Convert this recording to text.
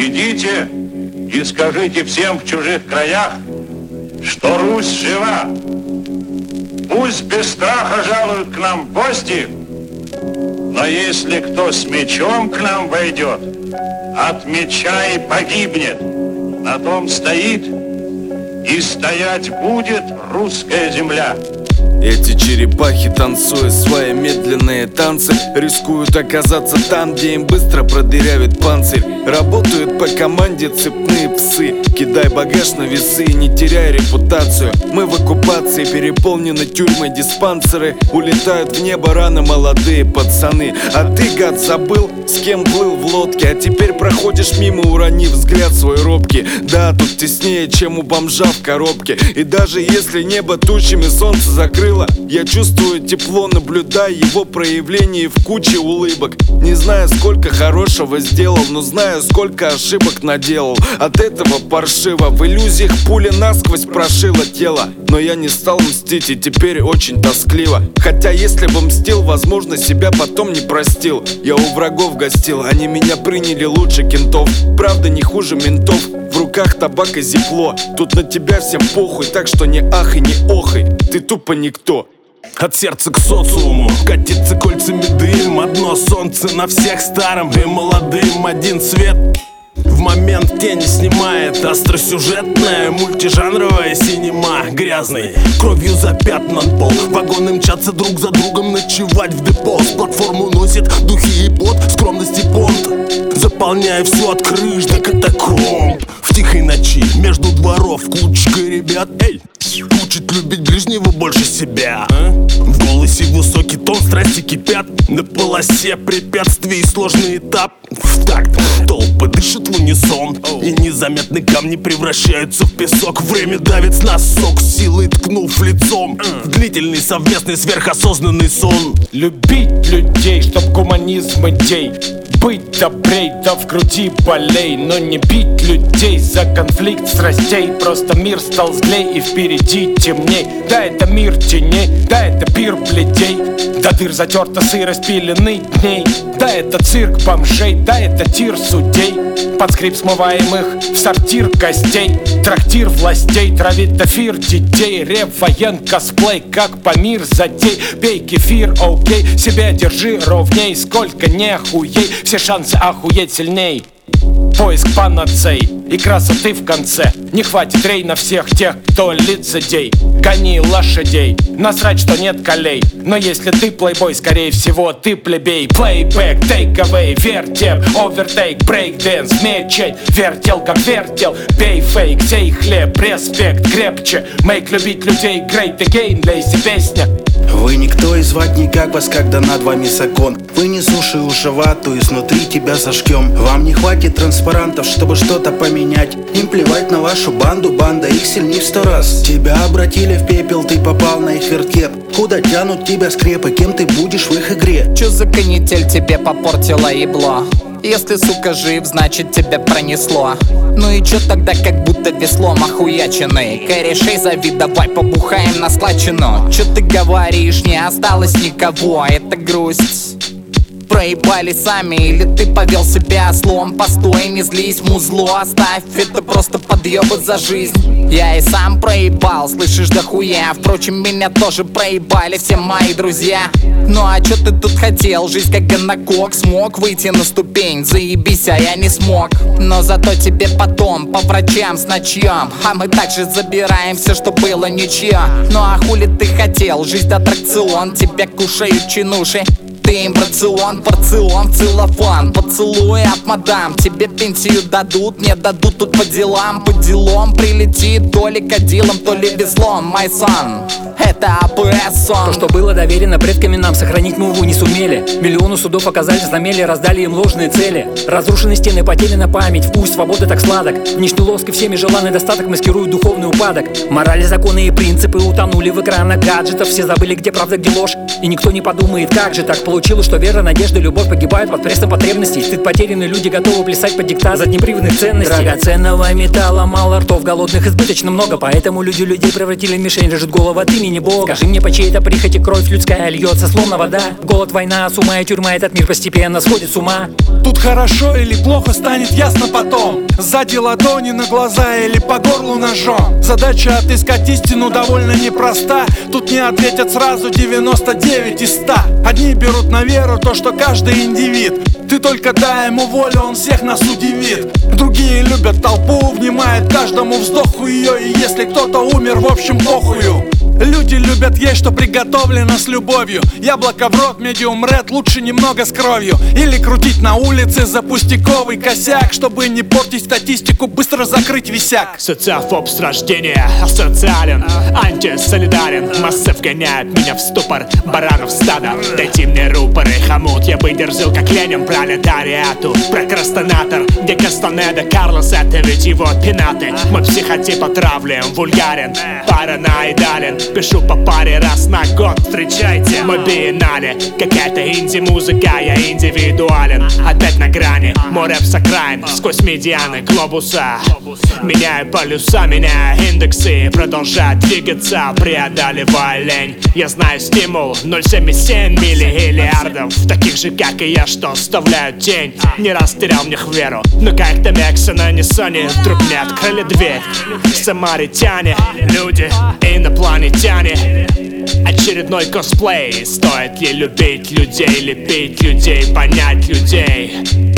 идите и скажите всем в чужих краях, что Русь жива. Пусть без страха жалуют к нам в гости, но если кто с мечом к нам войдет, от меча и погибнет. На том стоит и стоять будет русская земля. Эти черепахи, танцуя свои медленные танцы, рискуют оказаться там, где им быстро продырявит панцирь. Работают по команде цепные псы. Кидай багаж на весы и не теряй репутацию. Мы в оккупации, переполнены тюрьмы, диспансеры. Улетают в небо рано молодые пацаны. А ты, гад, забыл, с кем плыл в лодке, а теперь проходишь мимо, уронив взгляд свой робкий. Да, тут теснее, чем у бомжа в коробке. И даже если небо тучами солнце закрыло, я чувствую тепло, наблюдая его проявление в куче улыбок. Не знаю, сколько хорошего сделал, но знаю, сколько ошибок наделал. От этого паршиво, в иллюзиях пуля насквозь прошила тело. Но я не стал мстить, и теперь очень тоскливо. Хотя если бы мстил, возможно, себя потом не простил. Я у врагов гостил, они меня приняли лучше кентов. Правда, не хуже ментов. В руках табак и зипло. Тут на тебя всем похуй, так что не ах и не охай. Ты тупо никто. От сердца к социуму катится кольцами дым. Одно солнце на всех, старым и молодым. Один свет в момент тени снимает. Остросюжетная мультижанровая синема. Грязный, кровью запятнан пол. Вагоны мчатся друг за другом ночевать в депо. С платформу носит духи и пот, скромности понт, заполняя все от крыш до катакомб. В тихой ночи между дворов кучка ребят, эй, учит любить ближнего больше себя. В голосе высокий тон, страсти кипят. На полосе препятствий сложный этап. В такт толпы дышат в унисон, и незаметные камни превращаются в песок. Время давит с нас сок, силой ткнув лицом в длительный совместный сверхосознанный сон. Любить людей, чтоб гуманизм идей. Быть добрей, да в груди болей. Но не бить людей за конфликт страстей. Просто мир стал злей и впереди темней. Да, это мир теней, да, это пир бледей. До дыр затерта сырость пелены дней. Да, это цирк бомжей, да, это тир судей. Под скрип смываемых в сортир костей. Трактир властей травит дофир детей. Реп, воен, косплей, как по мир затей. Пей кефир, окей, себя держи ровней. Сколько не охуей, все шансы охуеть сильней. Поиск панацей и красоты в конце. Не хватит рей на всех тех, кто лицедей. Гони лошадей, насрать, что нет колей. Но если ты плейбой, скорее всего ты плебей. Плейбэк, тейк-авей, вертеп, овертейк, брейк-дэнс, мечеть, вертел как вертел. Бей фейк, сей хлеб, респект, крепче. Мейк любить людей, great again, лейси песня. Вы никто и звать никак вас, когда над вами закон. Вы не суши уже вату, изнутри тебя зажгем. Вам не хватит транспарантов, чтобы что-то поменять. Им плевать на вашу банду, банда их сильней в 100 раз. Тебя обратили в пепел, ты попал на их верткеп. Куда тянут тебя скрепы, кем ты будешь в их игре? Чё за канитель тебе попортила ебло? Если, сука, жив, значит тебя пронесло. Ну и чё тогда, как будто веслом охуяченный? Корешей зови, давай побухаем на слачину. Чё ты говоришь, не осталось никого, это грусть. Проебали сами, или ты повел себя ослом? Постой, не злись, музло, оставь, это просто подъебы за жизнь. Я и сам проебал, слышишь, дохуя. Впрочем, меня тоже проебали все мои друзья. Ну а чё ты тут хотел? Жизнь как гонокок. Смог выйти на ступень, заебись, а я не смог. Но зато тебе потом по врачам с ночьем. А мы также забираем все, что было ничье. Ну а хули ты хотел? Жизнь аттракцион, тебя кушают чинуши. Ты им порцион в целлофан. Поцелуй от мадам, тебе пенсию дадут, не дадут тут по делам. По делам прилетит то ли кадилом, то ли веслом. My son, это АПС сон. То, что было доверено предками нам, сохранить мы, увы, не сумели. Миллионы судов оказались на мели, раздали им ложные цели. Разрушены стены, потеряна память, вкус свободы так сладок. Внешний лоск и всеми желанный достаток маскирует духовный упадок. Морали, законы и принципы утонули в экранах гаджетов. Все забыли, где правда, где ложь. И никто не подумает, как же так получилось, что вера, надежда, любовь погибают под прессом потребностей. Стыд потерянный, люди готовы плясать под диктат заднеприводных ценностей. Драгоценного металла мало, ртов голодных избыточно много. Поэтому люди людей превратили в мишень, режет голову от имени имени Бога. Скажи мне, по чьей-то прихоти кровь людская льется, словно вода. Голод, война, с ума и тюрьма, этот мир постепенно сходит с ума. Тут хорошо или плохо станет ясно потом. Сзади ладони на глаза или по горлу ножом. Задача отыскать истину довольно непроста. Тут не ответят сразу 99 из 100. Одни берут на веру то, что каждый индивид. Ты только дай ему волю, он всех нас удивит. Другие любят толпу, внимают каждому вздоху ее. И если кто-то умер, в общем похую. Люди любят есть, что приготовлено с любовью. Яблоко в рот, медиум ред, лучше немного с кровью. Или крутить на улице за пустяковый косяк, чтобы не портить статистику, быстро закрыть висяк. Социофоб с рождения, асоциален, антисолидарен. Массы вгоняют меня в ступор, баранов стада. Дайте мне рупоры, хомут, я бы дерзил, как Ленин пролетариату. Прокрастинатор, где Кастанеда, Карлос, это ведь его пенаты. Мой психотип отравлен, вульгарен, параноидален. Пишу по паре раз на год, встречайте мой биеннале. Какая-то инди-музыка, я индивидуален. Опять на грани, мой рэп с окраин. Сквозь медианы глобуса меняю полюса, меняю индексы. Продолжаю двигаться, преодолевая лень. Я знаю стимул 0,77 миллиардов. Таких же, как и я, что оставляют тень. Не раз терял в них веру, но как-то Мекса на Ниссане вдруг мне открыли дверь. Самаритяне, люди, инопланетяне. Очередной косплей. Стоит ли любить людей, лепить людей, понять людей?